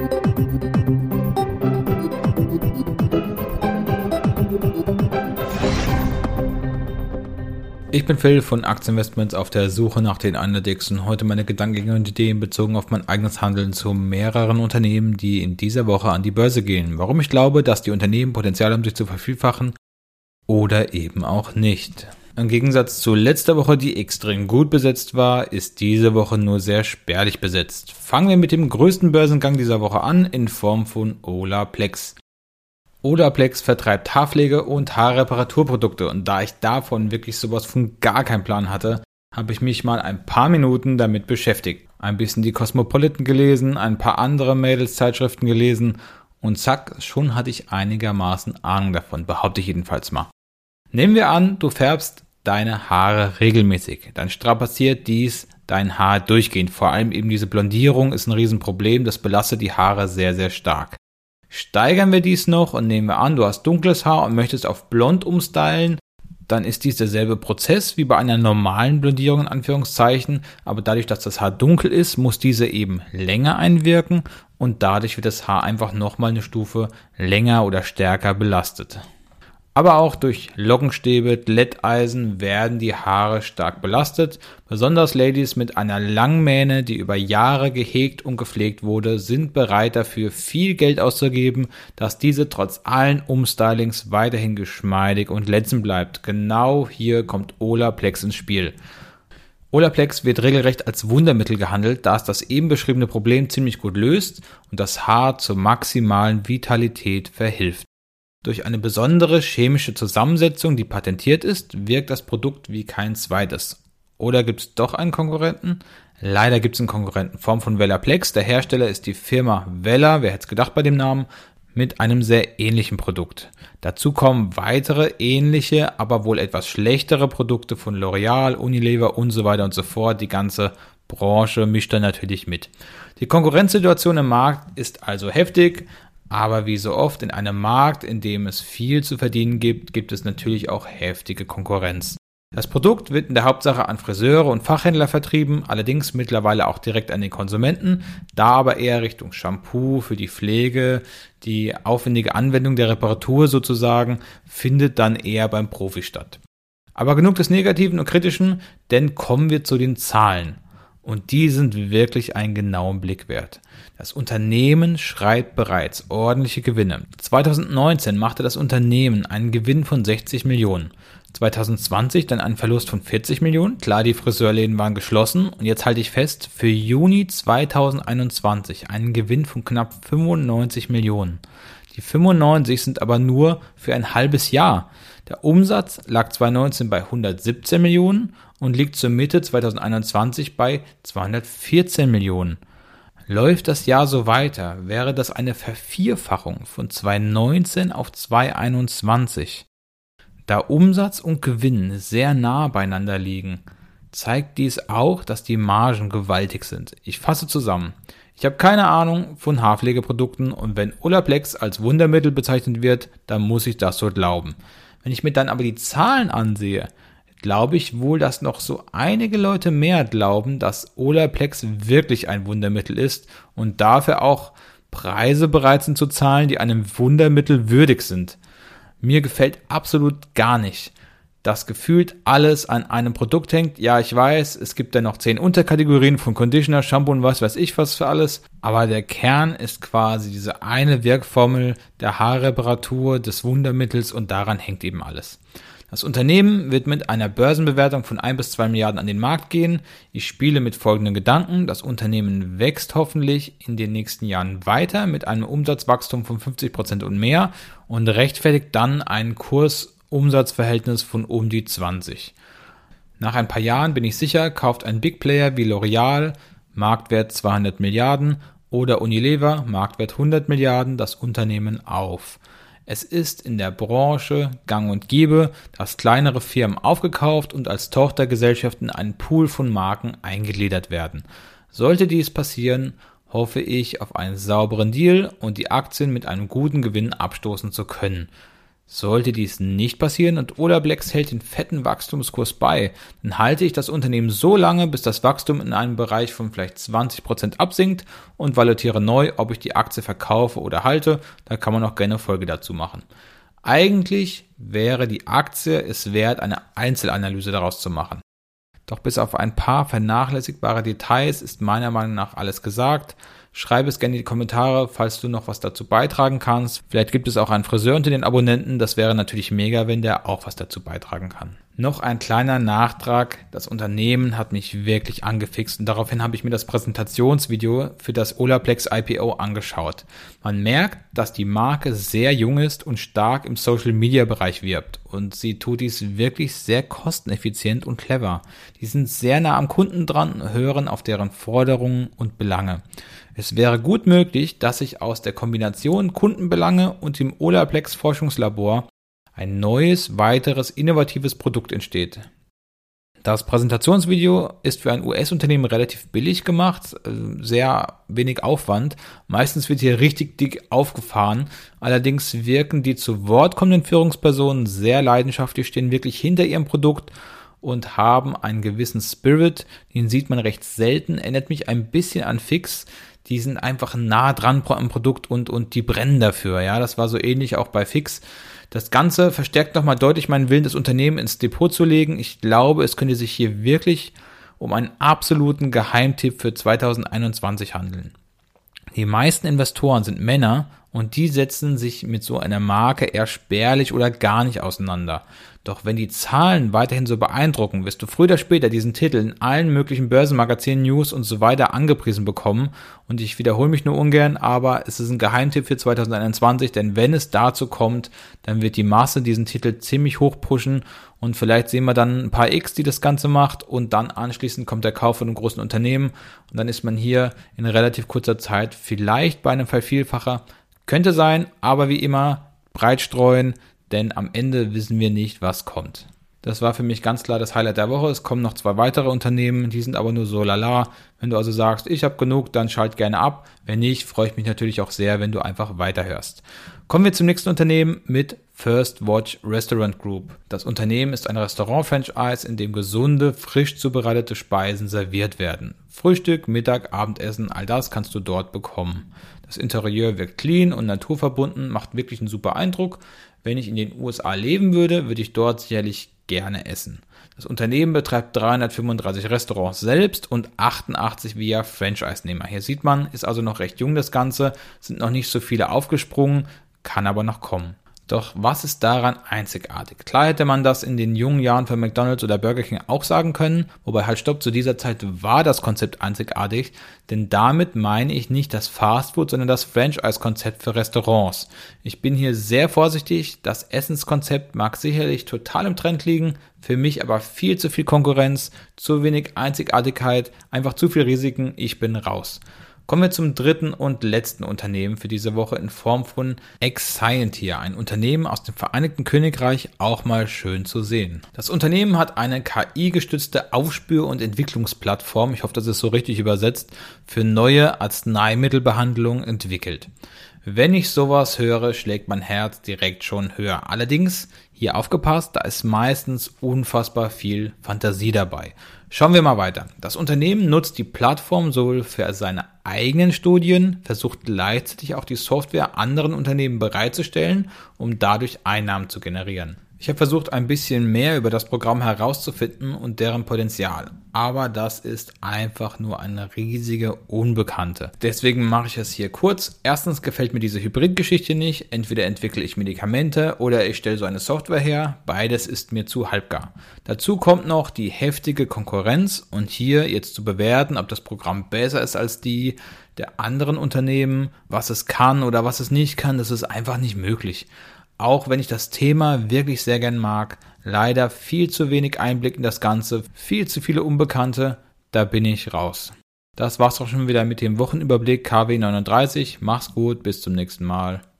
Ich bin Phil von Aktieninvestments auf der Suche nach den Analytics und heute meine Gedanken und Ideen bezogen auf mein eigenes Handeln zu mehreren Unternehmen, die in dieser Woche an die Börse gehen. Warum ich glaube, dass die Unternehmen Potenzial haben, sich zu vervielfachen oder eben auch nicht. Im Gegensatz zu letzter Woche, die extrem gut besetzt war, ist diese Woche nur sehr spärlich besetzt. Fangen wir mit dem größten Börsengang dieser Woche an in Form von Olaplex. Olaplex vertreibt Haarpflege und Haarreparaturprodukte und da ich davon wirklich sowas von gar keinen Plan hatte, habe ich mich mal ein paar Minuten damit beschäftigt. Ein bisschen die Cosmopolitan gelesen, ein paar andere Mädelszeitschriften gelesen und zack, schon hatte ich einigermaßen Ahnung davon, behaupte ich jedenfalls mal. Nehmen wir an, du färbst deine Haare regelmäßig, dann strapaziert dies dein Haar durchgehend. Vor allem eben diese Blondierung ist ein Riesenproblem, das belastet die Haare sehr, sehr stark. Steigern wir dies noch und nehmen wir an, du hast dunkles Haar und möchtest auf blond umstylen, dann ist dies derselbe Prozess wie bei einer normalen Blondierung in Anführungszeichen, aber dadurch, dass das Haar dunkel ist, muss diese eben länger einwirken und dadurch wird das Haar einfach nochmal eine Stufe länger oder stärker belastet. Aber auch durch Lockenstäbe, Glätteisen werden die Haare stark belastet. Besonders Ladies mit einer Langmähne, die über Jahre gehegt und gepflegt wurde, sind bereit dafür, viel Geld auszugeben, dass diese trotz allen Umstylings weiterhin geschmeidig und glänzend bleibt. Genau hier kommt Olaplex ins Spiel. Olaplex wird regelrecht als Wundermittel gehandelt, da es das eben beschriebene Problem ziemlich gut löst und das Haar zur maximalen Vitalität verhilft. Durch eine besondere chemische Zusammensetzung, die patentiert ist, wirkt das Produkt wie kein zweites. Oder gibt es doch einen Konkurrenten? Leider gibt es einen Konkurrenten in Form von Velaplex. Der Hersteller ist die Firma Wella, wer hätte es gedacht bei dem Namen, mit einem sehr ähnlichen Produkt. Dazu kommen weitere ähnliche, aber wohl etwas schlechtere Produkte von L'Oreal, Unilever und so weiter und so fort. Die ganze Branche mischt da natürlich mit. Die Konkurrenzsituation im Markt ist also heftig. Aber wie so oft in einem Markt, in dem es viel zu verdienen gibt, gibt es natürlich auch heftige Konkurrenz. Das Produkt wird in der Hauptsache an Friseure und Fachhändler vertrieben, allerdings mittlerweile auch direkt an den Konsumenten, da aber eher Richtung Shampoo für die Pflege, die aufwendige Anwendung der Reparatur sozusagen, findet dann eher beim Profi statt. Aber genug des Negativen und Kritischen, denn kommen wir zu den Zahlen. Und die sind wirklich einen genauen Blick wert. Das Unternehmen schreibt bereits ordentliche Gewinne. 2019 machte das Unternehmen einen Gewinn von 60 Millionen. 2020 dann einen Verlust von 40 Millionen. Klar, die Friseurläden waren geschlossen. Und jetzt halte ich fest, für Juni 2021 einen Gewinn von knapp 95 Millionen. Die 95 sind aber nur für ein halbes Jahr. Der Umsatz lag 2019 bei 117 Millionen und liegt zur Mitte 2021 bei 214 Millionen. Läuft das Jahr so weiter, wäre das eine Vervierfachung von 2019 auf 2021. Da Umsatz und Gewinn sehr nah beieinander liegen, zeigt dies auch, dass die Margen gewaltig sind. Ich fasse zusammen. Ich habe keine Ahnung von Haarpflegeprodukten und wenn Olaplex als Wundermittel bezeichnet wird, dann muss ich das so glauben. Wenn ich mir dann aber die Zahlen ansehe, glaube ich wohl, dass noch so einige Leute mehr glauben, dass Olaplex wirklich ein Wundermittel ist und dafür auch Preise bereit sind zu zahlen, die einem Wundermittel würdig sind. Mir gefällt absolut gar nicht, dass gefühlt alles an einem Produkt hängt. Ja, ich weiß, es gibt dann noch 10 Unterkategorien von Conditioner, Shampoo und was weiß ich was für alles. Aber der Kern ist quasi diese eine Wirkformel der Haarreparatur, des Wundermittels und daran hängt eben alles. Das Unternehmen wird mit einer Börsenbewertung von 1 bis 2 Milliarden an den Markt gehen. Ich spiele mit folgenden Gedanken. Das Unternehmen wächst hoffentlich in den nächsten Jahren weiter mit einem Umsatzwachstum von 50% und mehr und rechtfertigt dann ein Kursumsatzverhältnis von um die 20. Nach ein paar Jahren bin ich sicher, kauft ein Big Player wie L'Oreal, Marktwert 200 Milliarden, oder Unilever, Marktwert 100 Milliarden, das Unternehmen auf. Es ist in der Branche gang und gäbe, dass kleinere Firmen aufgekauft und als Tochtergesellschaften in einen Pool von Marken eingegliedert werden. Sollte dies passieren, hoffe ich auf einen sauberen Deal und die Aktien mit einem guten Gewinn abstoßen zu können. Sollte dies nicht passieren und Olaplex hält den fetten Wachstumskurs bei, dann halte ich das Unternehmen so lange, bis das Wachstum in einem Bereich von vielleicht 20% absinkt und valutiere neu, ob ich die Aktie verkaufe oder halte. Da kann man auch gerne eine Folge dazu machen. Eigentlich wäre die Aktie es wert, eine Einzelanalyse daraus zu machen. Doch bis auf ein paar vernachlässigbare Details ist meiner Meinung nach alles gesagt. Schreibe es gerne in die Kommentare, falls du noch was dazu beitragen kannst. Vielleicht gibt es auch einen Friseur unter den Abonnenten. Das wäre natürlich mega, wenn der auch was dazu beitragen kann. Noch ein kleiner Nachtrag. Das Unternehmen hat mich wirklich angefixt und daraufhin habe ich mir das Präsentationsvideo für das Olaplex IPO angeschaut. Man merkt, dass die Marke sehr jung ist und stark im Social-Media-Bereich wirbt. Und sie tut dies wirklich sehr kosteneffizient und clever. Die sind sehr nah am Kunden dran und hören auf deren Forderungen und Belange. Es wäre gut möglich, dass sich aus der Kombination Kundenbelange und dem Olaplex Forschungslabor ein neues, weiteres, innovatives Produkt entsteht. Das Präsentationsvideo ist für ein US-Unternehmen relativ billig gemacht, sehr wenig Aufwand. Meistens wird hier richtig dick aufgefahren. Allerdings wirken die zu Wort kommenden Führungspersonen sehr leidenschaftlich, stehen wirklich hinter ihrem Produkt und haben einen gewissen Spirit. Den sieht man recht selten, erinnert mich ein bisschen an Fix. Die sind einfach nah dran am Produkt und die brennen dafür. Ja, das war so ähnlich auch bei Fix. Das Ganze verstärkt nochmal deutlich meinen Willen, das Unternehmen ins Depot zu legen. Ich glaube, es könnte sich hier wirklich um einen absoluten Geheimtipp für 2021 handeln. Die meisten Investoren sind Männer und die setzen sich mit so einer Marke eher spärlich oder gar nicht auseinander. Doch wenn die Zahlen weiterhin so beeindrucken, wirst du früher oder später diesen Titel in allen möglichen Börsenmagazinen, News und so weiter angepriesen bekommen. Und ich wiederhole mich nur ungern, aber es ist ein Geheimtipp für 2021, denn wenn es dazu kommt, dann wird die Masse diesen Titel ziemlich hoch pushen und vielleicht sehen wir dann ein paar X, die das Ganze macht und dann anschließend kommt der Kauf von einem großen Unternehmen und dann ist man hier in relativ kurzer Zeit vielleicht bei einem Vervielfacher. Könnte sein, aber wie immer breit streuen, denn am Ende wissen wir nicht, was kommt. Das war für mich ganz klar das Highlight der Woche. Es kommen noch 2 weitere Unternehmen, die sind aber nur so lala. Wenn du also sagst, ich habe genug, dann schalt gerne ab. Wenn nicht, freue ich mich natürlich auch sehr, wenn du einfach weiterhörst. Kommen wir zum nächsten Unternehmen mit First Watch Restaurant Group. Das Unternehmen ist ein Restaurant-Franchise, in dem gesunde, frisch zubereitete Speisen serviert werden. Frühstück, Mittag, Abendessen, all das kannst du dort bekommen. Das Interieur wirkt clean und naturverbunden, macht wirklich einen super Eindruck. Wenn ich in den USA leben würde, würde ich dort sicherlich gerne essen. Das Unternehmen betreibt 335 Restaurants selbst und 88 via Franchise-Nehmer. Hier sieht man, ist also noch recht jung das Ganze, sind noch nicht so viele aufgesprungen, kann aber noch kommen. Doch was ist daran einzigartig? Klar hätte man das in den jungen Jahren von McDonald's oder Burger King auch sagen können, wobei halt stopp, zu dieser Zeit war das Konzept einzigartig, denn damit meine ich nicht das Fastfood, sondern das Franchise-Konzept für Restaurants. Ich bin hier sehr vorsichtig, das Essenskonzept mag sicherlich total im Trend liegen, für mich aber viel zu viel Konkurrenz, zu wenig Einzigartigkeit, einfach zu viel Risiken, ich bin raus. Kommen wir zum dritten und letzten Unternehmen für diese Woche in Form von Exscientia, ein Unternehmen aus dem Vereinigten Königreich, auch mal schön zu sehen. Das Unternehmen hat eine KI-gestützte Aufspür- und Entwicklungsplattform, ich hoffe, das ist so richtig übersetzt, für neue Arzneimittelbehandlungen entwickelt. Wenn ich sowas höre, schlägt mein Herz direkt schon höher. Allerdings, hier aufgepasst, da ist meistens unfassbar viel Fantasie dabei. Schauen wir mal weiter. Das Unternehmen nutzt die Plattform sowohl für seine eigenen Studien, versucht gleichzeitig auch die Software anderen Unternehmen bereitzustellen, um dadurch Einnahmen zu generieren. Ich habe versucht, ein bisschen mehr über das Programm herauszufinden und deren Potenzial. Aber das ist einfach nur eine riesige Unbekannte. Deswegen mache ich es hier kurz. Erstens gefällt mir diese Hybridgeschichte nicht. Entweder entwickle ich Medikamente oder ich stelle so eine Software her. Beides ist mir zu halbgar. Dazu kommt noch die heftige Konkurrenz und hier jetzt zu bewerten, ob das Programm besser ist als die der anderen Unternehmen, was es kann oder was es nicht kann, das ist einfach nicht möglich. Auch wenn ich das Thema wirklich sehr gern mag, leider viel zu wenig Einblick in das Ganze, viel zu viele Unbekannte, da bin ich raus. Das war's auch schon wieder mit dem Wochenüberblick KW 39. Mach's gut, bis zum nächsten Mal.